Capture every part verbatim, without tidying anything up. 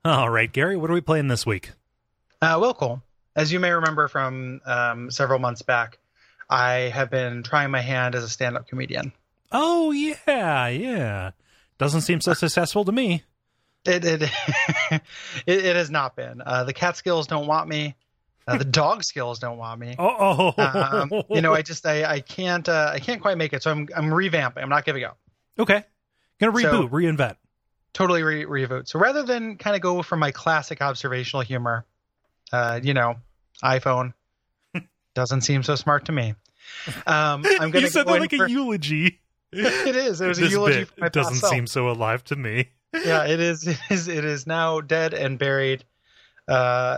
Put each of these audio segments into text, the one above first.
All right, Gary, what are we playing this week? Uh, well, cool. As you may remember from um, several months back, I have been trying my hand as a stand-up comedian. Oh, yeah, yeah. Doesn't seem so successful to me. It it it, it has not been. Uh, the cat skills don't want me. Uh, the dog skills don't want me. Oh, um, you know, I just I I can't uh, I can't quite make it. So I'm I'm revamping. I'm not giving up. Okay, gonna reboot, So- reinvent. Totally re- reboot. So rather than kind of go for my classic observational humor, uh, you know, iPhone doesn't seem so smart to me. Um, I'm going You to said go that in like for, a eulogy. It is. It was a This eulogy bit for my doesn't past self. seem so alive to me. Yeah, it is. It is. It is now dead and buried. Uh,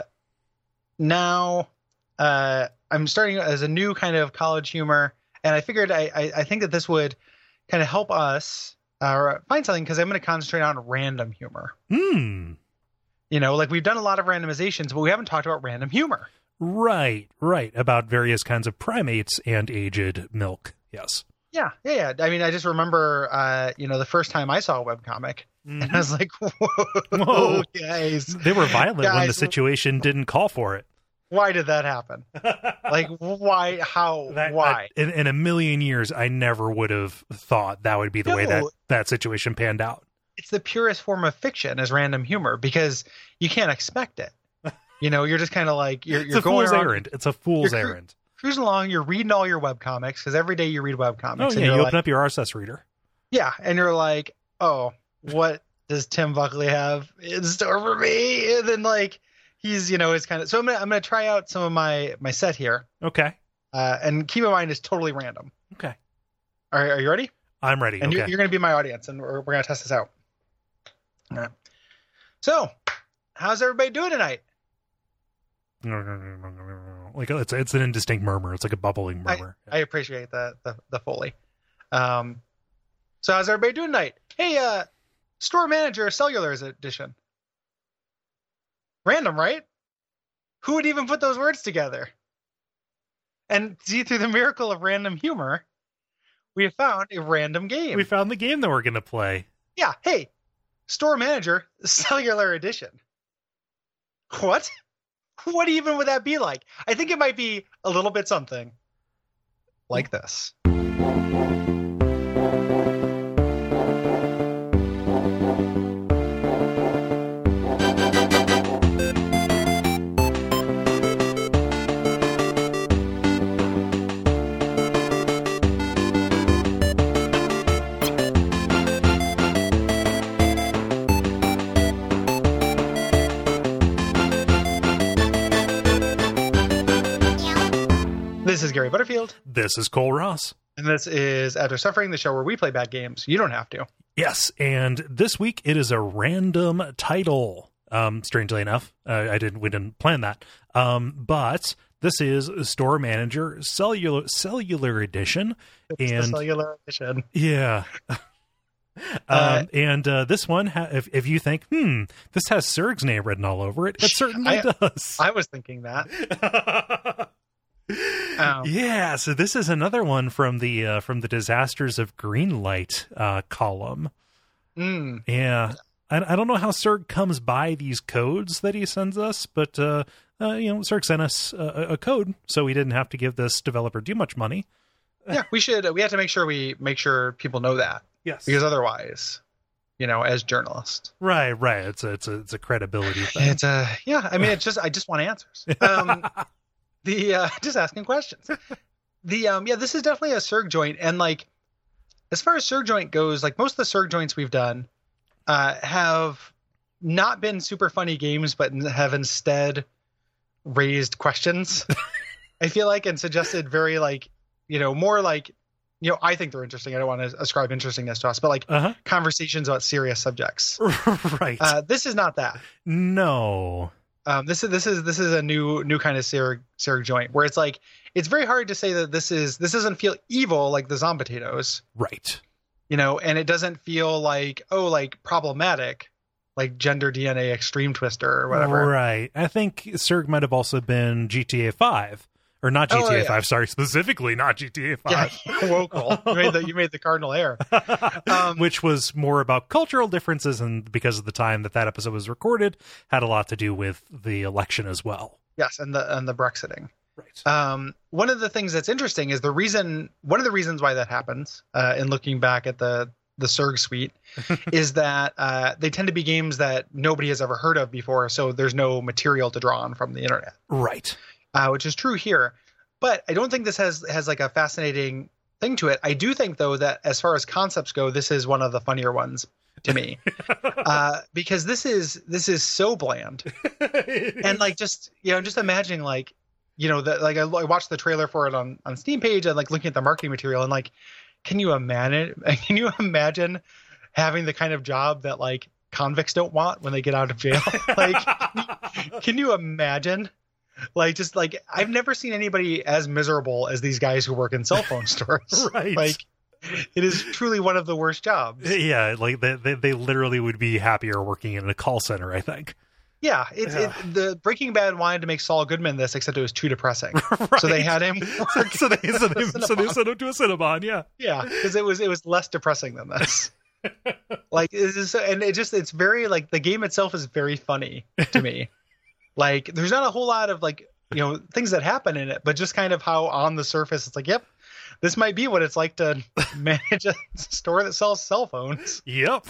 now, uh, I'm starting as a new kind of college humor, and I figured I, I, I think that this would kind of help us uh, find something because I'm going to concentrate on random humor. Hmm. You know, like we've done a lot of randomizations, but we haven't talked about random humor. Right, right. About various kinds of primates and aged milk. Yes. Yeah, yeah, yeah. I mean, I just remember, uh, you know, the first time I saw a webcomic, and I was like, whoa, Whoa. guys, They were violent when the Guys, situation didn't call for it. why did that happen? Like, why, how, That, why? that- in, in a million years, I never would have thought that would be the way that No. that situation panned out. It's the purest form of fiction as random humor because you can't expect it. You know, you're just kind of like, you're, It's you're a going fool's around, errand. It's a fool's you're cru- errand. cruising along, you're reading all your webcomics because every day you read webcomics. Oh, and yeah. you're You like, open up your R S S reader. yeah, and you're like, oh, what does Tim Buckley have in store for me? And then like he's, you know, it's kind of so I'm gonna I'm gonna try out some of my my set here, Okay. uh, and keep in mind it's totally random. Okay. Are are you ready? I'm ready. And okay. you're, you're gonna be my audience, and we're we're gonna test this out. All right. So, how's everybody doing tonight? Like it's it's an indistinct murmur. It's like a bubbling murmur. I appreciate the the, the Foley. Um, so how's everybody doing tonight? Hey, uh, store manager, Cellular's edition. Random, right? Who would even put those words together? And see, through the miracle of random humor, we have found a random game. We found the game that we're gonna play. Yeah. Hey, store manager, Cellular edition. What? What even would that be like? I think it might be a little bit something like this. This is Gary Butterfield, This is Cole Ross. and this is After Suffering, the show where we play bad games. You don't have to. Yes, and this week it is a random title. Um, strangely enough, uh, I didn't. We didn't plan that. Um, but this is Store Manager Cellular Cellular Edition, It's the and Cellular edition. yeah. um, Uh, and uh, this one, ha- if if you think, hmm, this has Serg's name written all over it, it certainly I- does. I was thinking that. Um, Yeah, so this is another one from the uh, from the Disasters of Greenlight uh, column. Mm, Yeah, I, I don't know how Serg comes by these codes that he sends us, but uh, uh, you know, Serg sent us a, a code, so we didn't have to give this developer too much money. yeah, we should. We have to make sure we make sure people know that Yes, because otherwise, you know, as journalists, right, right. It's a it's a it's a credibility thing. it's a yeah. I mean, it's just I just want answers. Um, the uh, just asking questions. The um yeah, this is definitely a Serg joint, and like as far as Serg joint goes, like most of the Serg joints we've done uh, have not been super funny games, but have instead raised questions. I feel like and suggested very like you know more like you know I think they're interesting. I don't want to ascribe interestingness to us, but like Uh conversations about serious subjects. huh. Right. Uh, this is not that. no. Um, this is this is this is a new new kind of Serg Serg joint where it's like it's very hard to say that this is this doesn't feel evil like the Zombotatoes, Right. you know, and it doesn't feel like oh like problematic like Gender D N A Extreme Twister or whatever. Right. I think Serg might have also been G T A five or not G T A Oh, yeah. five. Sorry, specifically not G T A five. Yeah, woeful. You made the you made the cardinal error. Um, Which was more about cultural differences, and because of the time that that episode was recorded, had a lot to do with the election as well. yes, and the and the Brexiting. Right. Um, one of the things that's interesting is the reason. One of the reasons why that happens, uh, in looking back at the the S E R G suite, is that uh, they tend to be games that nobody has ever heard of before, so there's no material to draw on from the internet. Right. Uh, which is true here, but I don't think this has has like a fascinating thing to it. I do think though that as far as concepts go, this is one of the funnier ones to me, uh, because this is this is so bland, and like just you know just imagining like. You know, that like I, I watched the trailer for it on, on Steam page and like looking at the marketing material and like, can you imagine? Can you imagine having the kind of job that like convicts don't want when they get out of jail? Like, can you imagine? Like, just like I've never seen anybody as miserable as these guys who work in cell phone stores. Right. Like, it is truly one of the worst jobs. Yeah, like they, they they literally would be happier working in a call center, I think. Yeah, it's Yeah. It, the Breaking Bad wanted to make Saul Goodman this, except it was too depressing. Right. So they had him work. so they so they, so they sent him to a Cinnabon, yeah. Yeah, because it was it was less depressing than this. Like, it is, and it just it's very like the game itself is very funny to me. Like, there's not a whole lot of like you know things that happen in it, but just kind of how on the surface it's like, yep, this might be what it's like to manage a store that sells cell phones. Yep.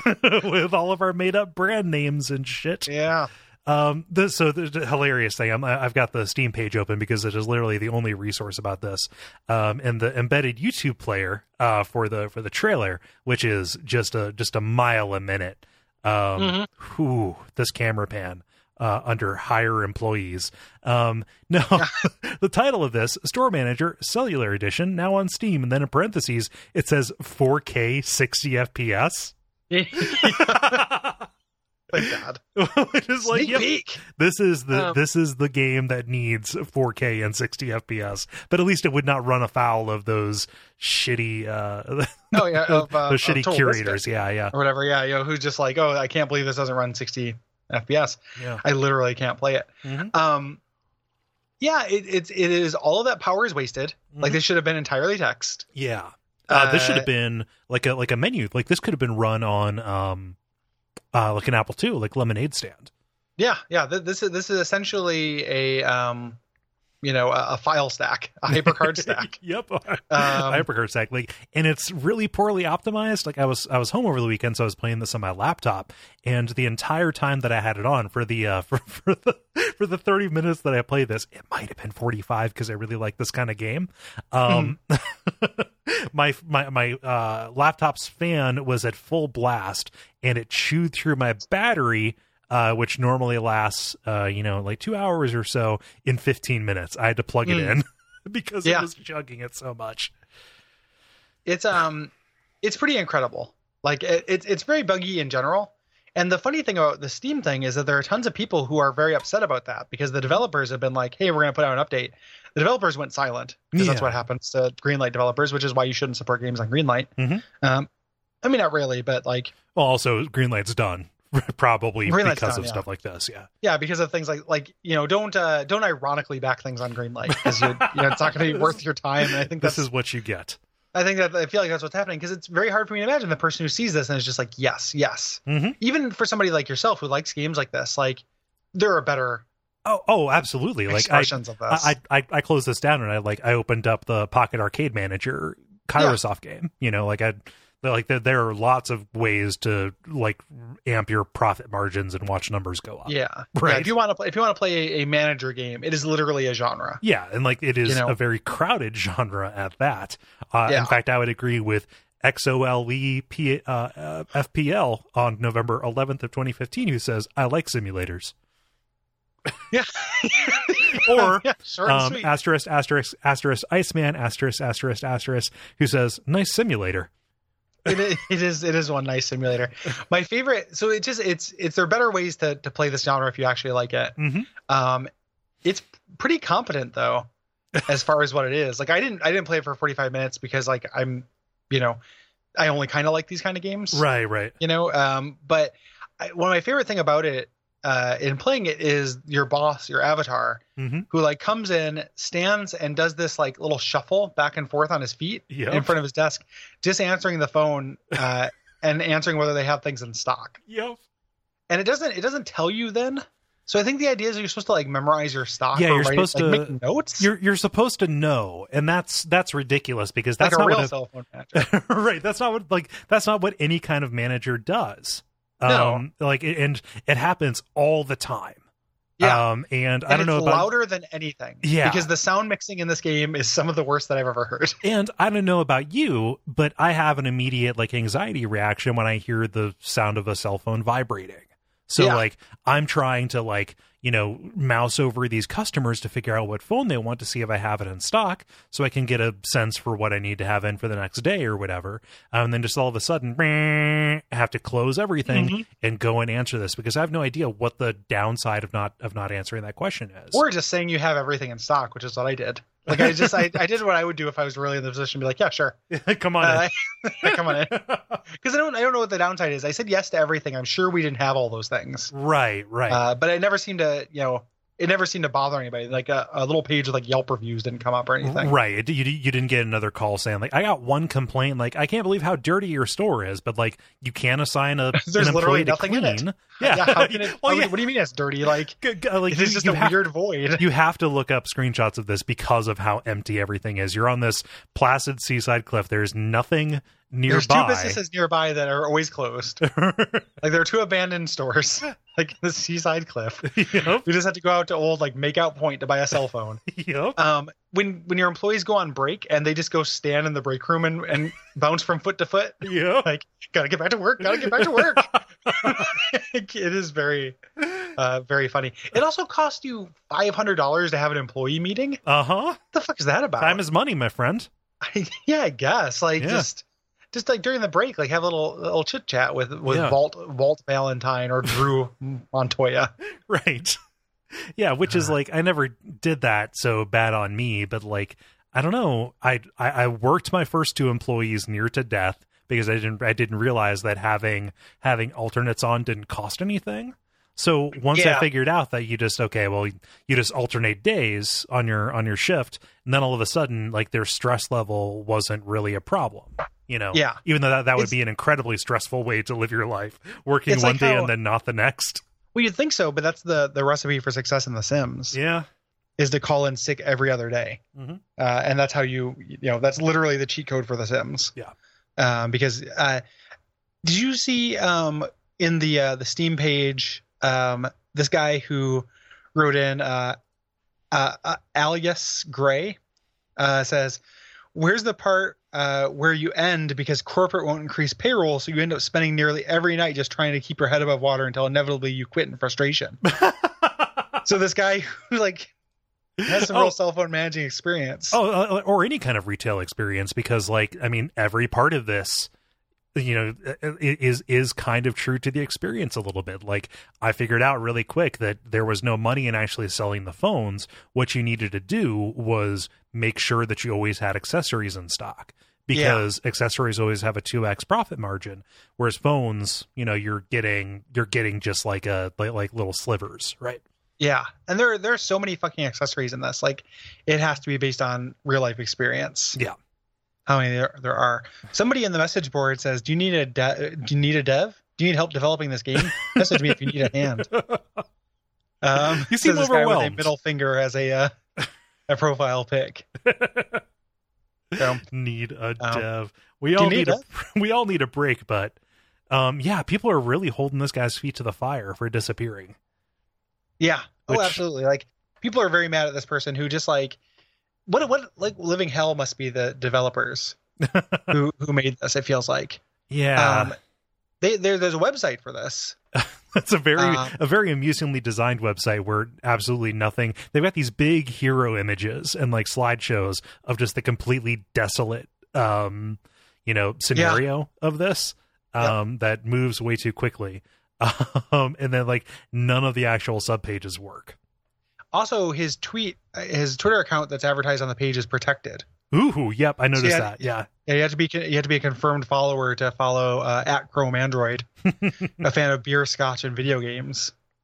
With all of our made up brand names and shit. Yeah. Um, this, so the, the hilarious thing, I'm, I've got the Steam page open because it is literally the only resource about this. Um, and the embedded YouTube player, uh, for the, for the trailer, which is just a, just a mile a minute. Um, Mm-hmm. whew, this camera pan, uh, under hire employees. Um, no, the title of this, Store Manager Cellular Edition, now on Steam. And then in parentheses, it says four K sixty F P S. Thank God. Which is like, Sneak yep, peek. this is the Um, this is the game that needs four K and sixty F P S, but at least it would not run afoul of those shitty uh Oh yeah, of, uh, those of shitty Total curators. Biscuit Yeah, yeah, or whatever. Yeah, you know, who's just like, oh, I can't believe this doesn't run sixty F P S. yeah. I literally can't play it. Mhm. Um, yeah, it, it's it is all of that power is wasted. Like, Mhm. this should have been entirely text. Yeah. Uh, this should Uh, have been like a like a menu. Like this could have been run on um uh like an Apple two, like Lemonade Stand. Yeah, yeah. Th- this is this is essentially a um, you know, a, a file stack, a hypercard stack. Yep. Um, Hypercard stack. Like, and it's really poorly optimized. Like I was I was home over the weekend, so I was playing this on my laptop, and the entire time that I had it on for the uh for, for the for the thirty minutes that I played this, it might have been forty-five because I really like this kind of game. Um my my my uh laptop's fan was at full blast, and it chewed through my battery. Uh, which normally lasts, uh, you know, like two hours or so in fifteen minutes. I had to plug it Mm. in because Yeah. it was chugging it so much. It's um, it's pretty incredible. Like, it, it's it's very buggy in general. And the funny thing about the Steam thing is that there are tons of people who are very upset about that because the developers have been like, hey, we're going to put out an update. The developers went silent because that's Yeah. what happens to Greenlight developers, which is why you shouldn't support games on Greenlight. Mhm. Um, I mean, not really, but like, Well, also, Greenlight's done. Probably Greenlight's because done, of yeah. stuff like this, yeah. yeah, because of things like like you know, don't uh, don't ironically back things on Greenlight because you know, it's not going to be worth your time. And I think This that's is what you get. I think that I feel like that's what's happening because it's very hard for me to imagine the person who sees this and is just like, yes, yes. Mhm. Even for somebody like yourself who likes games like this, like there are better Oh, oh, absolutely. Like I, expressions of this. I, I, I closed this down and I like I opened up the Pocket Arcade Manager Kairosoft game. You know, like I, like there, there are lots of ways to like amp your profit margins and watch numbers go up. yeah, Right. Yeah, if you want to play, if you want to play a, a manager game, it is literally a genre. Yeah, and like it is You know? a very crowded genre at that. Uh, Yeah. In fact, I would agree with X O L E P, uh, uh, F P L on November eleventh of twenty fifteen, who says, I like simulators. Yeah, Or yeah, short and um, sweet. asterisk, asterisk, asterisk, Iceman, asterisk, asterisk, asterisk, who says, nice simulator. it, is, it is it is one nice simulator. My favorite. So it just it's it's there are better ways to to play this genre if you actually like it. Mhm. Um, it's pretty competent though, as far as what it is. Like I didn't I didn't play it for forty-five minutes because like I'm, you know, I only kind of like these kind of games. Right, right. You know, um, but I, one of my favorite thing about it uh, in playing it is your boss, your avatar, mm-hmm. who like comes in, stands, and does this like little shuffle back and forth on his feet yep. in front of his desk, just answering the phone uh, and answering whether they have things in stock. Yep. And it doesn't it doesn't tell you then. So I think the idea is you're supposed to like memorize your stock. Yeah, or you're write supposed it, like, to make notes. You're you're supposed to know, and that's that's ridiculous because that's like not a real what a, cell phone manager. right. That's not what like that's not what any kind of manager does. No. Um, like and it happens all the time. Yeah. Um, and, and I don't know it's about louder than anything. Yeah. Because the sound mixing in this game is some of the worst that I've ever heard. And I don't know about you, but I have an immediate like anxiety reaction when I hear the sound of a cell phone vibrating. So Yeah. like I'm trying to like, you know, mouse over these customers to figure out what phone they want to see if I have it in stock so I can get a sense for what I need to have in for the next day or whatever. Um, and then just all of a sudden, I have to close everything Mhm. and go and answer this because I have no idea what the downside of not of not answering that question is. Or just saying you have everything in stock, which is what I did. Like I just I, I did what I would do if I was really in the position to be like, yeah, sure. Come on Uh, in. come on in. Because I don't I don't know what the downside is. I said yes to everything. I'm sure we didn't have all those things. Right, right. Uh, but it never seemed to, you know, it never seemed to bother anybody. Like a, a little page with like Yelp reviews didn't come up or anything. Right. It, you, you didn't get another call saying like, I got one complaint. Like, I can't believe how dirty your store is, but like you can assign a There's an literally employee to nothing in clean. it. Yeah. Yeah, how can it, well, how- yeah. What do you mean it's dirty? Like, G- g- like it's you, just you a have, weird void. You have to look up screenshots of this because of how empty everything is. You're on this placid seaside cliff. There's nothing nearby. There's two businesses nearby that are always closed. Like there are two abandoned stores, like the seaside cliff. Yep. We just had to go out to old like Makeout Point to buy a cell phone. Yep. Um, when when your employees go on break and they just go stand in the break room and, and bounce from foot to foot, Yep. like gotta get back to work, gotta get back to work. It is very, uh, very funny. It also cost you five hundred dollars to have an employee meeting. Uh huh. What the fuck is that about? Time is money, my friend. I, yeah, I guess like Yeah. just. Just like during the break, like have a little little chit chat with with Yeah. Walt Walt Valentine or Drew Montoya. Right. Yeah, which is like I never did that, so bad on me, but like I don't know. I, I I worked my first two employees near to death because I didn't I didn't realize that having having alternates on didn't cost anything. So once I Yeah. figured out that you just okay, well you just alternate days on your on your shift, and then all of a sudden like their stress level wasn't really a problem. You know, Yeah. even though that, that would It's- be an incredibly stressful way to live your life, working It's one like day how- and then not the next. Well, you'd think so, but that's the the recipe for success in The Sims Yeah. is to call in sick every other day, Mm-hmm. uh, and that's how you you know that's literally the cheat code for The Sims. Yeah. Um, because uh, did you see um in the uh, the Steam page um this guy who wrote in uh, uh, uh Alias Gray uh, says, "Where's the part uh, where you end because corporate won't increase payroll, so you end up spending nearly every night just trying to keep your head above water until inevitably you quit in frustration." So this guy who like has some Oh. real cell phone managing experience. Oh, uh, or any kind of retail experience, because like I mean, every part of this, you know, i- is is kind of true to the experience a little bit. Like I figured out really quick that there was no money in actually selling the phones. What you needed to do was make sure that you always had accessories in stock, because accessories always have a two x profit margin, whereas phones, you know, you're getting you're getting just like a like, like little slivers, right? Yeah, and there there are so many fucking accessories in this. Like, it has to be based on real life experience. Yeah. How many there there are? Somebody in the message board says, "Do you need a de- do you need a dev? Do you need help developing this game? Message me if you need a hand." Um, You seem says this guy with a overwhelmed. middle finger as a uh, a profile pic. So, Need a Um, dev. We do all you need, need a we all need a break, but um yeah, people are really holding this guy's feet to the fire for disappearing. yeah. Which- Oh, absolutely. Like, people are very mad at this person who just like what what like living hell must be the developers who who made this. It feels like. Yeah. Um, they there there's a website for this. That's a very um, a very amusingly designed website where absolutely nothing. They've got these big hero images and like slideshows of just the completely desolate um you know scenario of this um that moves way too quickly. Um and then like none of the actual subpages work. Also, his tweet, his Twitter account that's advertised on the page is protected. Ooh, yep, I noticed yeah, that. Yeah. Yeah, you have to be you have to be a confirmed follower to follow uh, at Chrome Android, a fan of beer, scotch, and video games.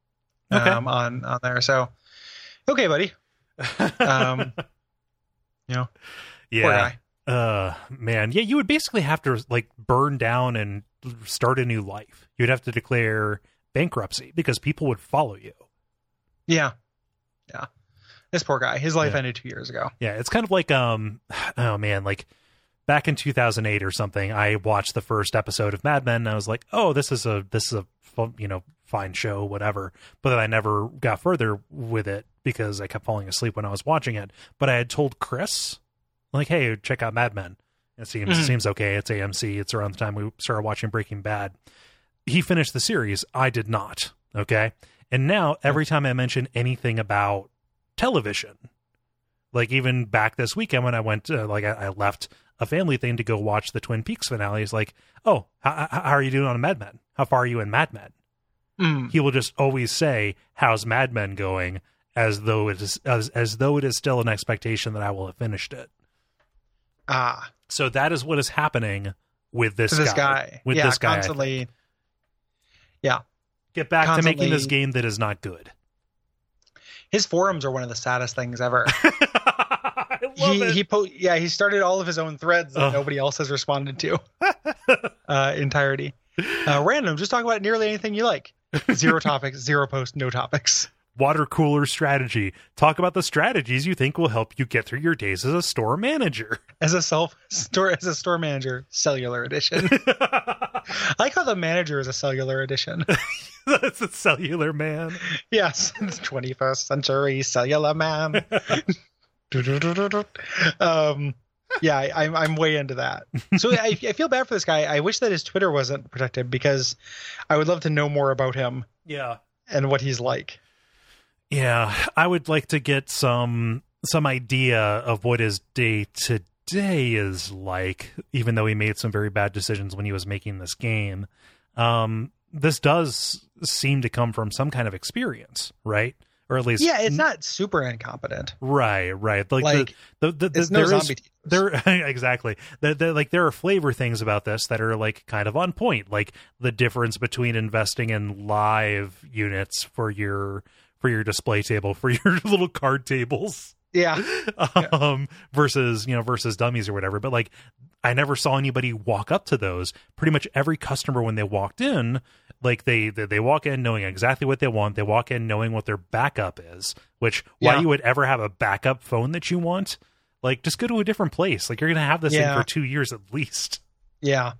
um, Okay. on on there. So, okay, buddy. Um, you know, yeah. poor guy. Uh, man, yeah, you would basically have to like burn down and start a new life. You'd have to declare bankruptcy because people would follow you. Yeah, yeah. This poor guy. His life Yeah. ended two years ago. Yeah, it's kind of like um, oh man, like back in two thousand eight or something, I watched the first episode of Mad Men, and I was like, oh, this is a this is a fun, you know fine show, whatever. But then I never got further with it because I kept falling asleep when I was watching it. But I had told Chris, like, hey, check out Mad Men. It seems Mhm. seems okay. It's A M C. It's around the time we started watching Breaking Bad. He finished the series. I did not. Okay, and now every time I mention anything about television, like even back this weekend when I went, uh, like I, I left a family thing to go watch the Twin Peaks finale. It's like, oh, how, how are you doing on Mad Men? How far are you in Mad Men? Mm. He will just always say, how's Mad Men going? As though it is, as, as though it is still an expectation that I will have finished it. Ah, So that is what is happening with this, to this guy, guy. With yeah, this guy. I constantly. think. Yeah, Get back to making this constantly- game that is not good. his forums are one of the saddest things ever. I love he it. he po- yeah he started all of his own threads that Ugh. nobody else has responded to. uh, entirety. Uh, random. Just talk about nearly anything you like. Zero topics. Zero post. No topics. Water cooler strategy. Talk about the strategies you think will help you get through your days as a store manager. As a self store as a store manager, cellular edition. I like how the manager is a cellular edition. That's a cellular man. Yes, twenty-first century cellular man. um, yeah, I, I'm I'm way into that. So I, I feel bad for this guy. I wish that his Twitter wasn't protected because I would love to know more about him Yeah. and what he's like. Yeah. I would like to get some some idea of what his day to day is like, even though he made some very bad decisions when he was making this game. Um, this does seem to come from some kind of experience, right? Or at least, Yeah, it's not super incompetent. right, right. Like, Like, the, the, the, it's no there is- zombie teams. There exactly. There, there, like there are flavor things about this that are like kind of on point, like the difference between investing in live units for your for your display table, for your little card tables, Yeah, um, versus you know versus dummies or whatever. But like, I never saw anybody walk up to those. Pretty much every customer when they walked in, like they they, they walk in knowing exactly what they want. They walk in knowing what their backup is. Which why Yeah. you would ever have a backup phone that you want? Like, just go to a different place. Like, you're gonna have this Yeah. thing for two years at least. yeah,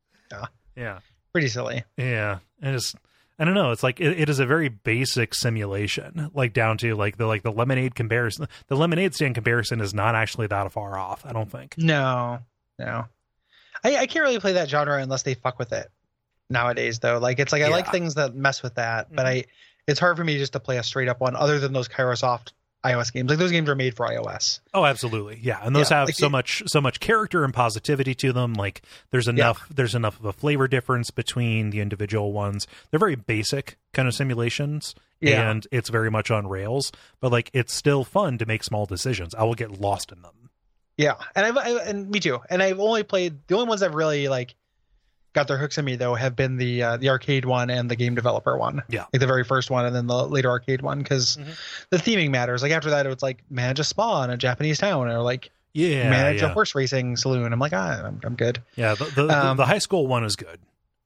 Yeah, pretty silly. yeah. And it's I don't know. It's like it, it is a very basic simulation, like down to like the like the lemonade comparison. The lemonade stand comparison is not actually that far off. I don't think. No, no. I, I can't really play that genre unless they fuck with it nowadays, though. Like, it's like I like Yeah. things that mess with that, but Mhm. I it's hard for me just to play a straight up one other than those Kairosoft iOS games. Like, those games are made for iOS. Oh, absolutely. Yeah. And those Yeah, have like so it- much so much character and positivity to them. Like there's enough there's enough of a flavor difference between the individual ones. They're very basic kind of simulations. Yeah. And it's very much on rails, but like it's still fun to make small decisions. I will get lost in them. Yeah, and I've I, and me too. And I've only played the only ones I've really like got their hooks in me though have been the uh, the arcade one and the game developer one. Yeah. like the very first one and then the later arcade one because Mhm. the theming matters. Like after that, it was like manage a spa in a Japanese town or like Yeah. manage yeah. a horse racing saloon. I'm like, ah, I'm, I'm good. Yeah, the the, Um, the high school one is good.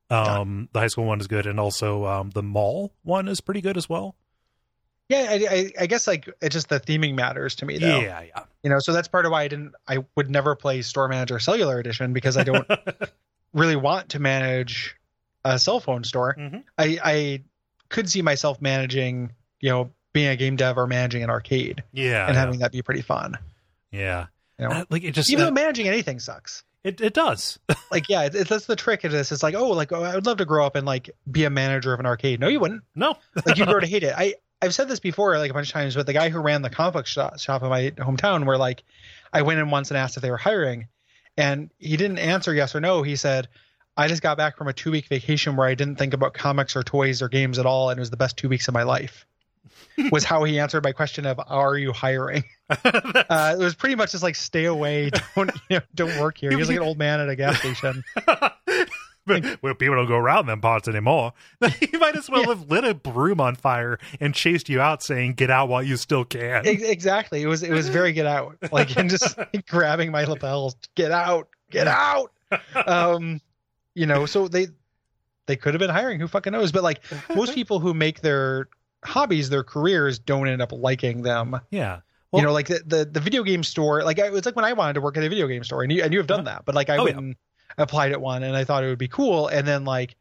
Um, the high school one is good, and also um, the mall one is pretty good as well. Yeah, I, I, I guess like it's just the theming matters to me though. Yeah, yeah. You know, so that's part of why I didn't. I would never play Store Manager Cellular Edition because I don't really want to manage a cell phone store. Mhm. I, I could see myself managing, you know, being a game dev or managing an arcade Yeah, and yeah. having that be pretty fun. yeah. You know, Uh, like it just even uh, though managing anything sucks. it it does. Like, yeah, it, it, that's the trick of this. It's like, oh, like oh, I would love to grow up and like be a manager of an arcade. No, you wouldn't. No, Like you'd grow to hate it. I I've said this before like a bunch of times, but the guy who ran the comic book shop, shop in my hometown, where like I went in once and asked if they were hiring, and he didn't answer yes or no. He said, I just got back from a two week vacation where I didn't think about comics or toys or games at all, and it was the best two weeks of my life. Was how he answered my question of are you hiring? Uh, it was pretty much just like stay away, don't you know, don't work here. He was like an old man at a gas station. Well, people don't go around them parts anymore. You might as well Yeah. have lit a broom on fire and chased you out, saying "Get out while you still can." Ex- exactly. It was it was very get out, like, and just like, grabbing my lapels, get out, get out. Um, you know, so they they could have been hiring. Who fucking knows? But like most people who make their hobbies their careers don't end up liking them. Yeah. you know, like the, the the video game store. Like it was like when I wanted to work at a video game store, and you and you have done that. But like I Oh, went yeah. and applied at one, and I thought it would be cool, and then like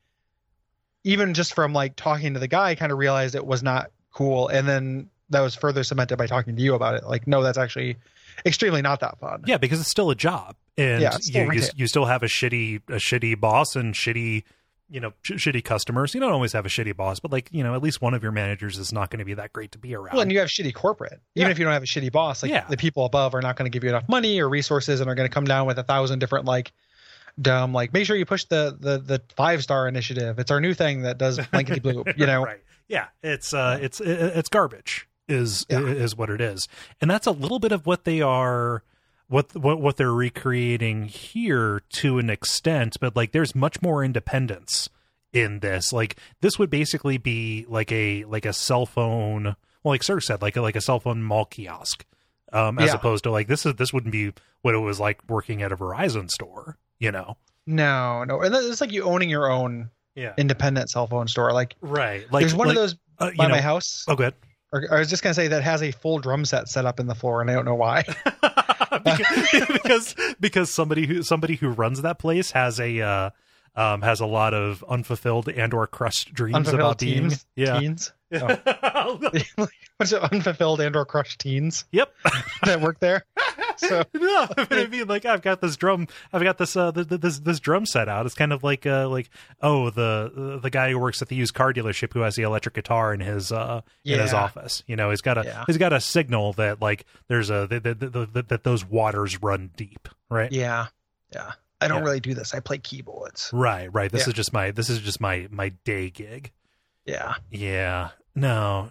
even just from like talking to the guy, I kind of realized it was not cool, and then that was further cemented by talking to you about it. Like, no, that's actually extremely not that fun. Yeah, because it's still a job, and Yeah, it's still you, you retail. you still have a shitty a shitty boss and shitty you know sh- shitty customers. You don't always have a shitty boss, but like you know at least one of your managers is not going to be that great to be around. Well, and you have shitty corporate. Even Yeah. if you don't have a shitty boss, like Yeah. the people above are not going to give you enough money or resources, and are going to come down with a thousand different like dumb like make sure you push the the the five star initiative. It's our new thing that does blankety blue. You know, right? Yeah, it's uh, it's it, it's garbage is Yeah. is what it is, and that's a little bit of what they are. What, what what they're recreating here to an extent, but like there's much more independence in this. Like this would basically be like a like a cell phone, well, like Sir said, like a, like a cell phone mall kiosk, um, as Yeah. opposed to like this is this wouldn't be what it was like working at a Verizon store, you know? no, no, and it's like you owning your own Yeah, independent cell phone store. Like, right. Like there's one like, of those uh, you by know, my house. Oh, good. Or, I was just gonna say that has a full drum set set up in the floor, and I don't know why. because, because because somebody who somebody who runs that place has a uh, um, has a lot of unfulfilled and or crushed dreams Unfulfilled about being teens, yeah. teens. Oh. What's it? Unfulfilled and or crushed teens Yep. that work there. So No, I mean, like I've got this drum, I've got this uh, th- th- this this drum set out. It's kind of like uh, like oh the the guy who works at the used car dealership who has the electric guitar in his uh in his Yeah. office. You know, he's got a Yeah. he's got a signal that like there's a that, that, that, that, that those waters run deep, right? yeah, yeah. I don't Yeah. really do this. I play keyboards. Right, right. This Yeah. is just my this is just my my day gig. Yeah, Yeah. No.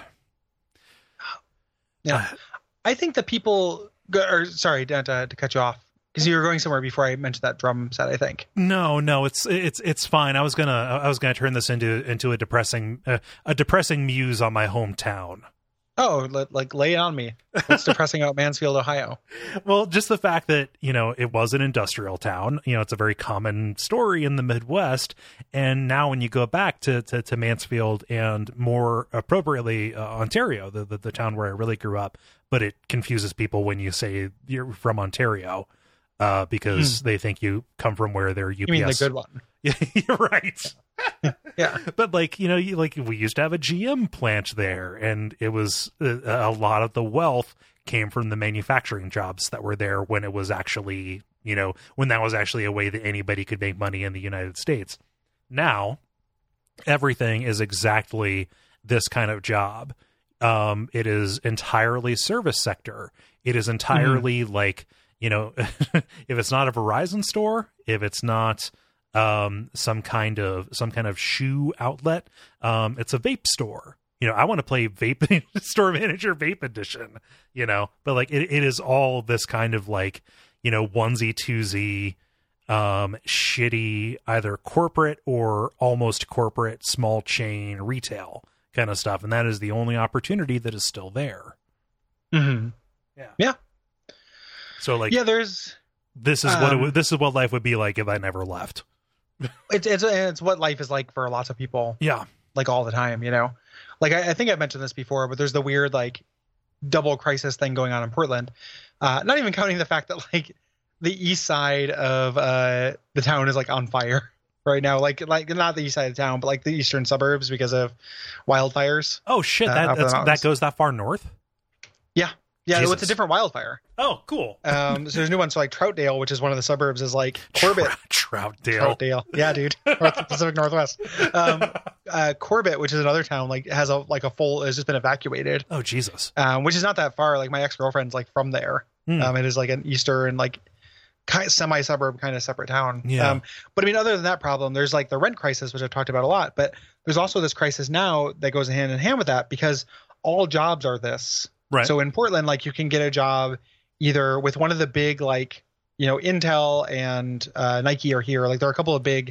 yeah. I think the people. Go, or sorry, to, to, to cut you off because you were going somewhere before I mentioned that drum set. I think. No, no, it's it's it's fine. I was gonna I was gonna turn this into into a depressing uh, a depressing muse on my hometown. Oh, li- like lay it on me. What's depressing about Mansfield, Ohio? Well, just the fact that you know it was an industrial town. You know, it's a very common story in the Midwest. And now, when you go back to to, to Mansfield and more appropriately uh, Ontario, the, the the town where I really grew up, but it confuses people when you say you're from Ontario uh, because they think you come from where their U P S. You mean the good one? Yeah, you're right. Yeah. But like, you know, you, like we used to have a G M plant there, and it was uh, a lot of the wealth came from the manufacturing jobs that were there when it was actually, you know, when that was actually a way that anybody could make money in the United States. Now, everything is exactly this kind of job. Um, it is entirely service sector. It is entirely like, you know, if it's not a Verizon store, if it's not um some kind of some kind of shoe outlet, um it's a vape store. You know, I want to play vape store manager vape edition, you know, but like it, it is all this kind of like, you know, onesie twosie um shitty either corporate or almost corporate small chain retail kind of stuff, and that is the only opportunity that is still there. Mm-hmm. Yeah. Yeah. So like Yeah. There's. this is what it um, would, this is what life would be like if I never left. It's it's it's what life is like for lots of people. Yeah. Like all the time, you know. Like I, I think I've mentioned this before, but there's the weird like double crisis thing going on in Portland. Uh, not even counting the fact that like the east side of uh, the town is like on fire right now. Like like not the east side of town, but like the eastern suburbs because of wildfires. Oh shit! Uh, That up in the that's, that mountains. goes that far north? Yeah, yeah. Jesus. It's a different wildfire. Oh, cool. Um, so there's new ones. So like Troutdale, which is one of the suburbs, is like Corbett. Trout, Troutdale. Troutdale, yeah, dude, North, Pacific Northwest. Um, uh, Corbett, which is another town, like has a like a full has just been evacuated, Oh Jesus. um, which is not that far. Like my ex girlfriend's like from there. Hmm. Um, it is like an eastern like kind of semi suburb kind of separate town. Yeah. Um, but I mean, other than that problem, there's like the rent crisis, which I've talked about a lot. But there's also this crisis now that goes hand in hand with that because all jobs are this. Right. So in Portland, like you can get a job either with one of the big, like, you know, Intel and uh, Nike are here. Like there are a couple of big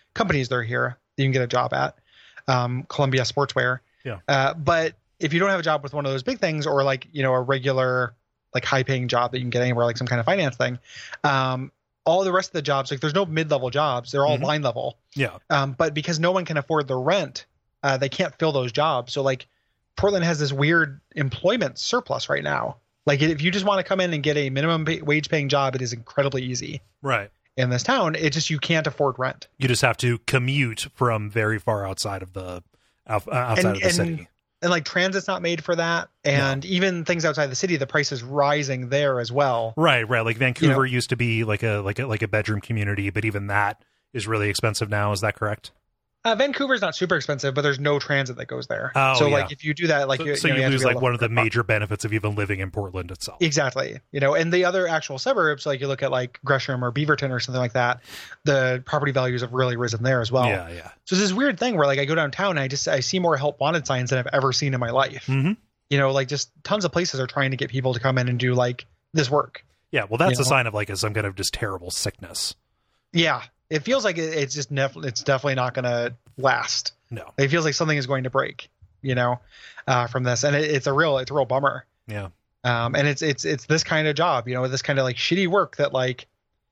companies that are here that you can get a job at, um, Columbia Sportswear. Yeah. Uh, but if you don't have a job with one of those big things, or like, you know, a regular, like high paying job that you can get anywhere, like some kind of finance thing, um, all the rest of the jobs, like there's no mid-level jobs. They're all mm-hmm. line level. Yeah. Um, but because no one can afford the rent, uh, they can't fill those jobs. So like Portland has this weird employment surplus right now. Like if you just want to come in and get a minimum pay, wage paying job, it is incredibly easy. Right. In this town, it just, you can't afford rent. You just have to commute from very far outside of the outside and, of the and, city. And like transit's not made for that. And no. even things outside the city, the price is rising there as well. Right, right. Like Vancouver you know, used to be like a like a like a bedroom community, but even that is really expensive now. Is that correct? Uh, Vancouver's not super expensive, but there's no transit that goes there. Oh, so yeah. like if you do that, like so you, so you, know, you you lose like one of the major benefits of even living in Portland itself. Exactly. You know, and the other actual suburbs, like you look at like Gresham or Beaverton or something like that, the property values have really risen there as well. Yeah, yeah. So it's this weird thing where like I go downtown and I just I see more help wanted signs than I've ever seen in my life. Mm-hmm. You know, like just tons of places are trying to get people to come in and do like this work. Yeah, well, that's you a know? sign of like some kind of just terrible sickness. Yeah, it feels like it, it's just nef- it's definitely not going to last. No, it feels like something is going to break, you know, uh, from this, and it, it's a real it's a real bummer. Yeah, um, and it's it's it's this kind of job, you know, this kind of like shitty work that like,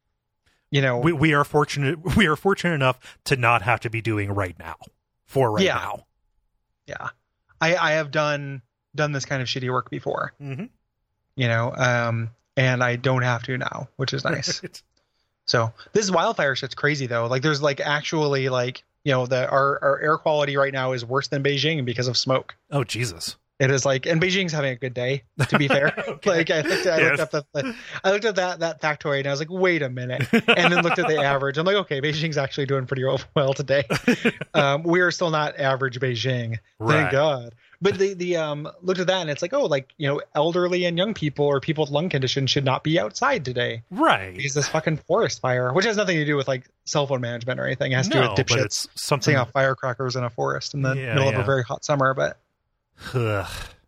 you know, we we are fortunate we are fortunate enough to not have to be doing right now for right yeah. now. Yeah, I I have done done this kind of shitty work before, mm-hmm. you know, um, and I don't have to now, which is nice. So this wildfire shit's crazy though. Like there's like actually like, you know, the our, our air quality right now is worse than Beijing because of smoke. Oh, Jesus. It is like, and Beijing's having a good day, to be fair. okay. Like I looked, at, I, yes. looked up the, I looked at that that factoid and I was like, wait a minute, and then looked at the average. I'm like, okay, Beijing's actually doing pretty well today. um, we are still not average Beijing, right. Thank God. But the the um looked at that and it's like, oh, like, you know, elderly and young people or people with lung conditions should not be outside today, right? Because this fucking forest fire, which has nothing to do with like cell phone management or anything, it has to no, do with but it's dipshits something setting off firecrackers in a forest in the yeah, middle yeah. of a very hot summer. But Ugh.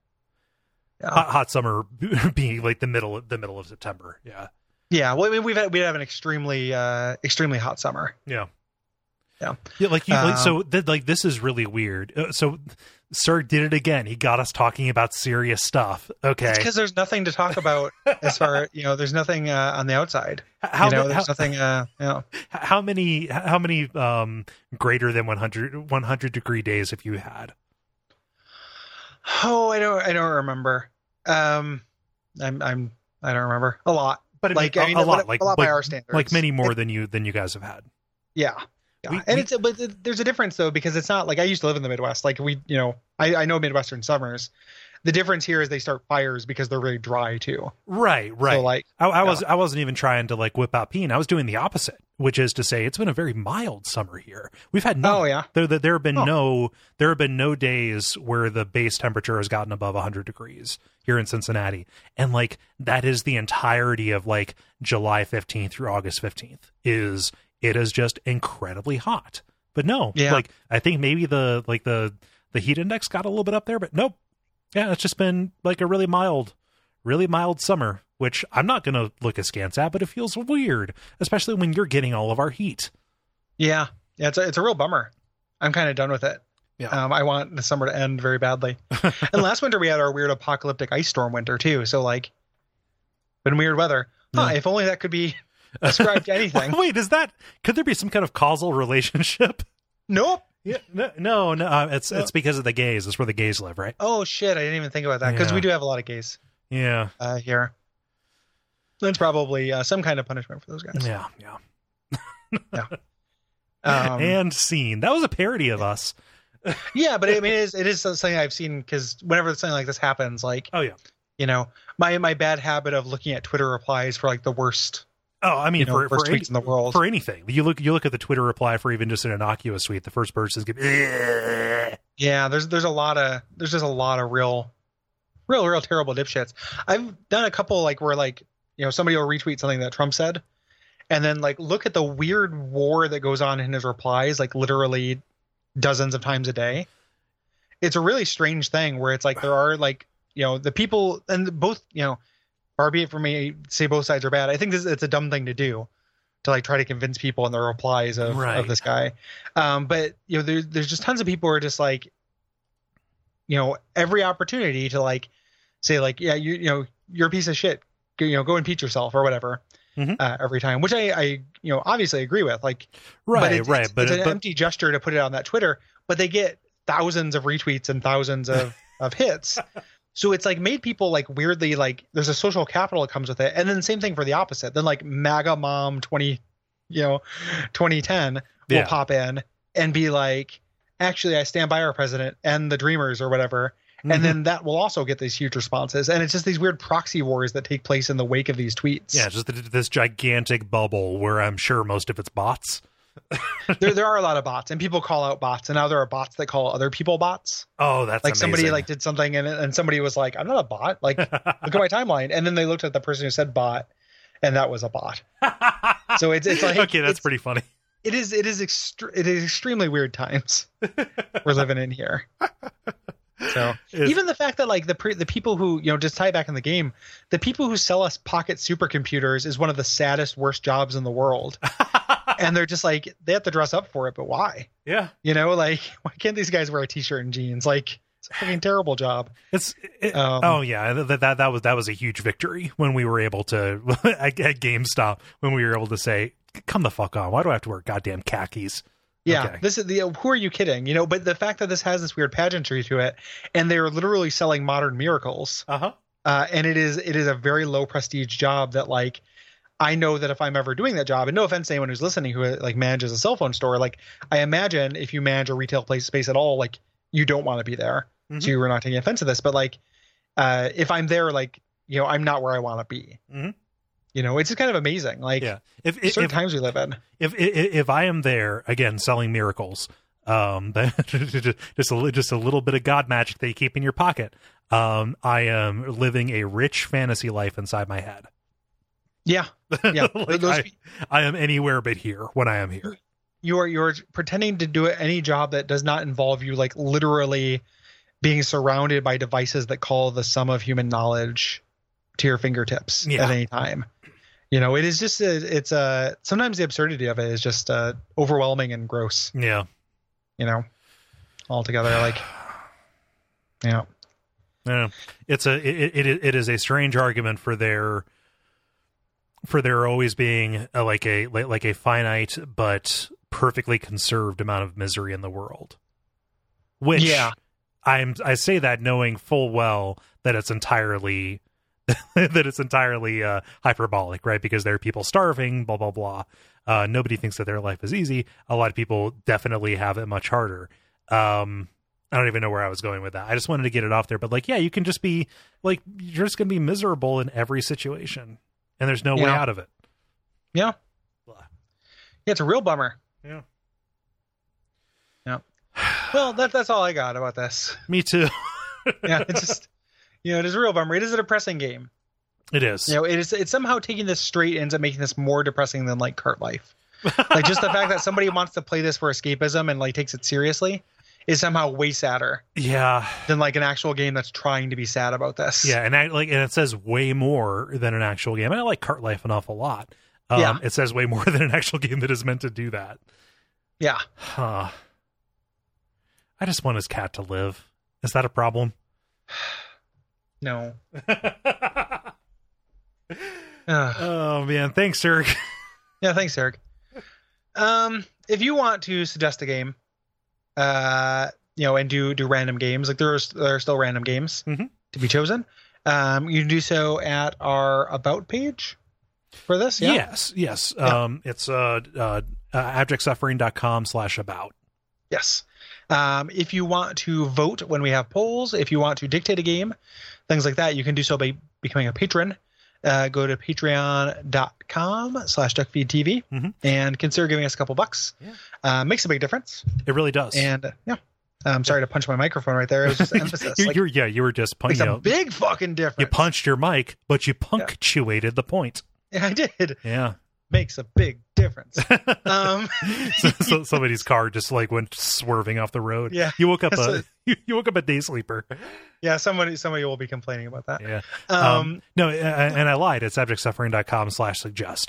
Yeah. Hot, hot summer being like the middle the middle of September. Yeah. Yeah. Well, I mean, we've had we have an extremely uh, extremely hot summer. Yeah. Yeah. Yeah. Like you. Um, like, so th- like this is really weird. Uh, so Sir did it again. He got us talking about serious stuff. Okay. It's because there's nothing to talk about as far you know. There's nothing uh, on the outside. How you know, ma- there's how, nothing. Uh, you know. How many how many um greater than one hundred, one hundred degree days have you had? Oh, I don't. I don't remember. Um, I'm. I'm. I don't remember a lot. But like I mean, a, I mean, a lot, a, like a lot like, by our standards, like many more it, than you than you guys have had. Yeah. Yeah. We, and we, it's but there's a difference though, because it's not like I used to live in the Midwest. Like we, you know, I, I know Midwestern summers. The difference here is they start fires because they're really dry too. Right, right. So like I, I yeah. was I wasn't even trying to like whip out peen. I was doing the opposite, which is to say it's been a very mild summer here. We've had no. Oh yeah. There there, there have been oh. no there have been no days where the base temperature has gotten above one hundred degrees here in Cincinnati, and like that is the entirety of like July fifteenth through August fifteenth. Is it is just incredibly hot. But no, yeah. like I think maybe the like the the heat index got a little bit up there, but nope. Yeah, it's just been like a really mild, really mild summer, which I'm not going to look askance at, but it feels weird, especially when you're getting all of our heat. Yeah, yeah, it's a, it's a real bummer. I'm kind of done with it. Yeah, um, I want the summer to end very badly. And last winter we had our weird apocalyptic ice storm winter too. So like, been weird weather. Huh? Yeah. If only that could be ascribed to anything. Wait, is that? Could there be some kind of causal relationship? Nope. Yeah, no, no, no uh, it's no. It's because of the gays. It's where the gays live, right? Oh shit! I didn't even think about that because yeah. we do have a lot of gays. Yeah, uh, here. That's probably uh, some kind of punishment for those guys. Yeah, yeah, yeah. Um, and scene. That was a parody of us. Yeah, but I mean, it is it is something I've seen because whenever something like this happens, like, oh yeah, you know, my my bad habit of looking at Twitter replies for like the worst. Oh, I mean, you know, for, for, tweets any, in the world. For anything. You look you look at the Twitter reply for even just an innocuous tweet, the first person is going to yeah, there's there's a lot of there's just a lot of real real real terrible dipshits. I've done a couple like where like, you know, somebody will retweet something that Trump said and then like look at the weird war that goes on in his replies like literally dozens of times a day. It's a really strange thing where it's like there are like, you know, the people and both, you know, far be it for me to say both sides are bad. I think this it's a dumb thing to do, to like try to convince people in the replies of, Right. of this guy. Um, but you know, there, there's just tons of people who are just like, you know, every opportunity to like say like, yeah, you, you know, you're a piece of shit, go, you know, go impeach yourself or whatever. Mhm. Uh, every time, which I, I, you know, obviously agree with, like, Right, but it's, right. it's, but it's an but, empty gesture to put it on that Twitter, but they get thousands of retweets and thousands of, of hits. So it's like made people like weirdly, like there's a social capital that comes with it. And then same thing for the opposite. Then like MAGA mom twenty, you know, twenty ten will Yeah. pop in and be like, actually, I stand by our president and the Dreamers or whatever. Mhm. And then that will also get these huge responses. And it's just these weird proxy wars that take place in the wake of these tweets. yeah, just th- this gigantic bubble where I'm sure most of it's bots. there, there are a lot of bots, and people call out bots. And now there are bots that call other people bots. Oh, that's Like somebody amazing. like did something and and somebody was like, I'm not a bot. Like, look at my timeline. And then they looked at the person who said bot, and that was a bot. So it's it's like okay, that's it's, pretty funny. it is it is extre- it is extremely weird times we're living in here. So It's- even the fact that like the pre- the people who, you know, just tie it back in the game, the people who sell us pocket supercomputers is one of the saddest, worst jobs in the world. And they're just like, they have to dress up for it, but why? Yeah, You know, like, why can't these guys wear a t-shirt and jeans? Like, it's a fucking terrible job. it's it, Um, oh yeah, that, that that was that was a huge victory when we were able to at, at GameStop when we were able to say, come the fuck on, why do I have to wear goddamn khakis? Yeah, Okay. this is the. Who are you kidding? You know, but the fact that this has this weird pageantry to it, and they're literally selling modern miracles, Uh-huh. uh, and it is it is a very low prestige job that like. I know that if I'm ever doing that job, and no offense to anyone who's listening who like manages a cell phone store, like I imagine if you manage a retail place space at all, like you don't want to be there. Mhm. So you were not taking offense to this, but like uh, if I'm there, like, you know, I'm not where I want to be. Mhm. You know, it's just kind of amazing. Like, Yeah, if if, certain if times we live in. if if if I am there again selling miracles, um, just a li- just a little bit of God magic that you keep in your pocket, um, I am living a rich fantasy life inside my head. Yeah, yeah. Like, Those, I, I am anywhere but here when I am here. you're you're pretending to do any job that does not involve you like literally being surrounded by devices that call the sum of human knowledge to your fingertips Yeah. at any time. You know, it is just a, it's a sometimes the absurdity of it is just uh, overwhelming and gross. Yeah, You know, altogether, like, yeah, yeah. It's a it, it it is a strange argument for their for there always being a, like a like, like a finite but perfectly conserved amount of misery in the world. Which Yeah. I'm I say that knowing full well that it's entirely that it's entirely uh, hyperbolic, right? Because there are people starving, blah blah blah. Uh, nobody thinks that their life is easy. A lot of people definitely have it much harder. Um, I don't even know where I was going with that. I just wanted to get it off there. But like, yeah, you can just be like, you're just gonna be miserable in every situation, and there's no way Yeah. out of it. yeah, Blah. yeah. It's a real bummer. Yeah, Yeah. Well, that that's all I got about this. me too. Yeah, it's just, you know, it is a real bummer. It is a depressing game. It is. You know, it is. It's somehow taking this straight ends up making this more depressing than like Cart Life. Like just the fact that somebody wants to play this for escapism and like takes it seriously is somehow way sadder Yeah, than like an actual game that's trying to be sad about this. yeah, and I, like, and it says way more than an actual game. And I like Cart Life an awful lot. Um, Yeah. It says way more than an actual game that is meant to do that. Yeah. Huh. I just want his cat to live. Is that a problem? No. Ugh. Oh man, thanks, sir. Yeah, thanks, Eric. Um, if you want to suggest a game, uh, you know, and do do random games, like there are there are still random games Mhm. to be chosen. Um, you can do so at our about page for this. Yeah. Yes, yes. Yeah. Um, it's uh, uh, abjectsuffering.com slash about. Yes. Um, if you want to vote when we have polls, if you want to dictate a game, things like that, you can do so by becoming a patron. Uh, go to patreon.com slash duckfeedtv Mhm. and consider giving us a couple bucks. Yeah. Uh, makes a big difference. It really does. And uh, yeah, I'm sorry to punch my microphone right there. It was just emphasis. you're, Like, you're, yeah, you were just makes punching. a You, know, big fucking difference. you punched your mic, but you punctuated the point. Yeah, I did. Yeah. Makes a big difference. um, so, so somebody's car just like went swerving off the road. Yeah. You woke up So- a you, you woke up a day sleeper. yeah, somebody somebody will be complaining about that. Yeah. Um, Um, no, uh, and I lied. It's abjectsuffering.com slash suggest.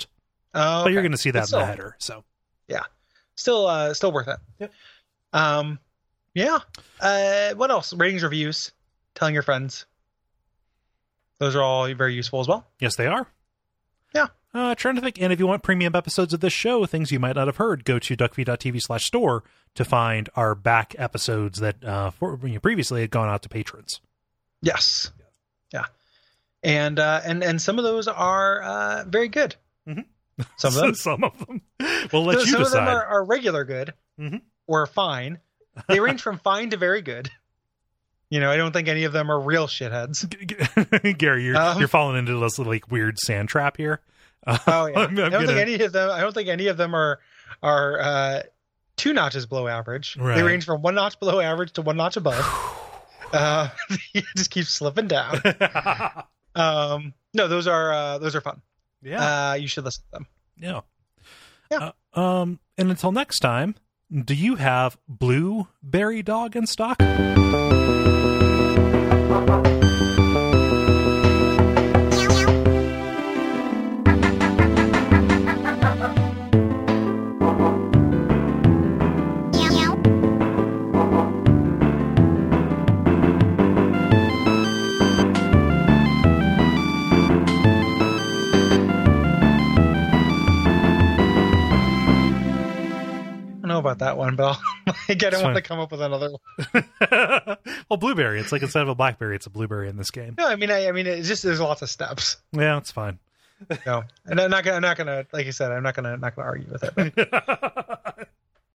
Oh, but you're okay. going to see that But in still- the header. So Yeah, still, uh, still worth it. Yep. Um, yeah. Uh, what else? Ratings, reviews, telling your friends. Those are all very useful as well. yes, they are. Yeah. Uh, trying to think, and if you want premium episodes of this show, things you might not have heard, go to duckfeed.tv slash store to find our back episodes that uh, for, you know, previously had gone out to patrons. Yes. Yeah. And uh, and and some of those are uh, very good. Mhm. Some of them. Some of them. We'll let some you of them decide. are, are regular good Mhm. or fine. They range from fine to very good. You know, I don't think any of them are real shitheads. Gary, you're Um, you're falling into this like weird sand trap here. Uh, Oh yeah. I'm- I'm I don't gonna- think any of them. I don't think any of them are are uh, two notches below average. Right. They range from one notch below average to one notch above. uh, it just keeps slipping down. Um, no, those are uh, those are fun. yeah, Uh, you should listen to them. yeah, yeah. Uh, um, and until next time, do you have Blueberry Dog in stock? I don't know about that one, but I'll, like, I don't want to come up with another one. Well, blueberry. It's like instead of a blackberry, it's a blueberry in this game. No, I mean, I, I mean, it's just there's lots of steps. Yeah, it's fine. No, and I'm not gonna, I'm not gonna, like I said, I'm not gonna, not gonna argue with it. But